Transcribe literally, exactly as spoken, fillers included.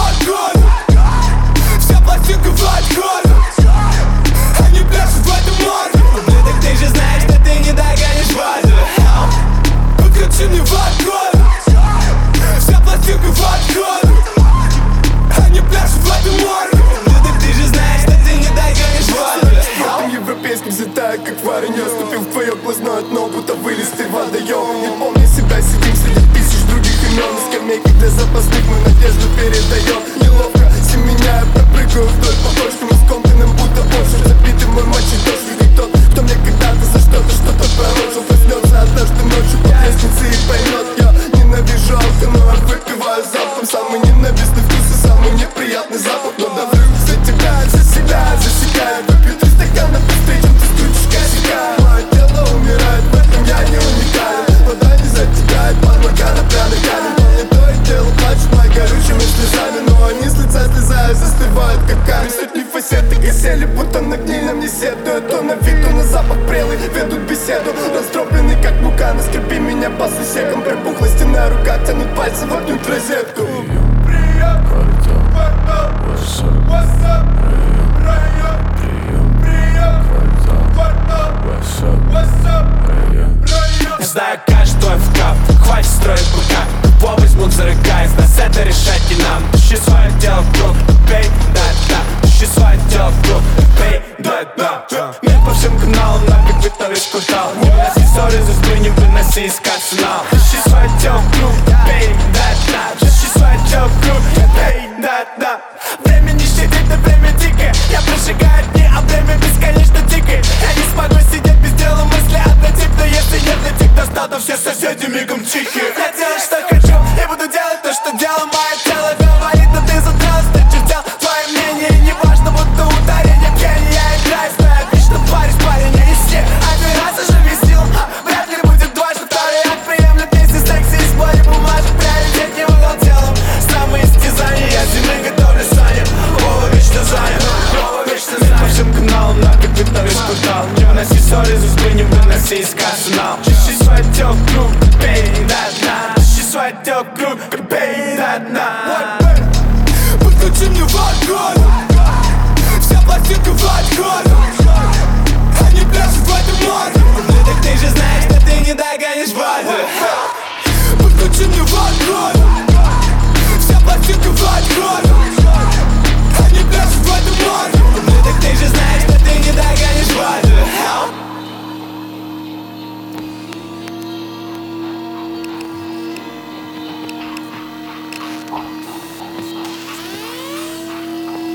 алкоголь, вся пластинка в отход. Они пляшут в этом море. Ну так ты же знаешь, что ты не догонишь воду. Подключи мне в отход, вся пластинка в отход. Они пляшут в этом море. Ну так ты же знаешь, что ты не догонишь воду. Спортом европейским взлетаю, как варенье. Ступил в твое глазное дно, будто вылез ты водоем. Не помню себя, сидим среди тысяч других имен. На скамейке для запасных мы надежду передаем. Неловко, семеня, я пропрыгаю вдоль по точкам. И скомканным будто больше забитый мой мочи-дождь. Как тот, кто мне когда-то за что-то, что-то пророчил. Проснется однажды ночью по лестнице и поймет. Я ненавижу алкоголь, выпиваю залпом. Самый ненавистный вкус и самый неприятный запах. Но давлю за тебя, за себя, засекаю. Выпью три стакана быстрее, чем ты скрутишь косяка. Мое тело умирает, в этом я не уникален. Вода не затекает, подмога на пряный камень. Но мне то и дело плачут мои горючими слезами. Но они с лица слезают, застывают как камень. Сотни фасеток осели, будто на гнильном не сетуют. То на вид, то на запах прелый, ведут беседу. Раздробленный как мука, наскрепи меня по сусекам. Припухлости на руках тянут пальцы, вогнут в розетку. Прием, квартал, what's up, прием, прием, прием, квартал, what's up, прием. Я знаю каждый твой вкап, хватит строить быка. Его возьмут за рога, из нас это решать не нам. Тащи свое дело в круг, пей, да, да. Тащи свое дело в круг, пей, да, да. Мир по всем каналам, нафиг вы то весь квартал. Не выноси ссоры за спину, не выноси из арсенал. Тащи свое дело в круг, пей, да, да. Тащи свое дело в круг, пей, да, да. Время не щадит, а время дикое. Я прожигаю дни, а время бесконечно тикает. Я не смогу сидеть без дела, мысли однотипны. Если нервный тик достал, то все соседи мигом тихие. Я делаю, что хочу, и буду делать то, что делал. Мое тело говорит, но ты задралась, ты чертел твое мнение. И не важно, будто ударение пьяни. Я играю, знаю, отлично парень, парень, я не все. Один раз уже висел, а вряд ли будет дважды. Второй акт приемлет вместе секси и спорим бумажек. Приоритет не выбрал телом, самоистязание. Я зимой готовлю саня, Вова вечно занят, Вова вечно занят. По всем каналам, нафиг вы то весь квартал. Не выноси ссоры за спину, не выноси из арсенал. Тащи свое тело в круг, пей, да, да. Тащи свое тело в круг, пей, да, да. Подключи мне в отход, вся пластинка в отход. Они пляшут в этом море. Ну так ты же знаешь, что ты не догонишь воду. Подключи мне в отход, вся пластинка в отход.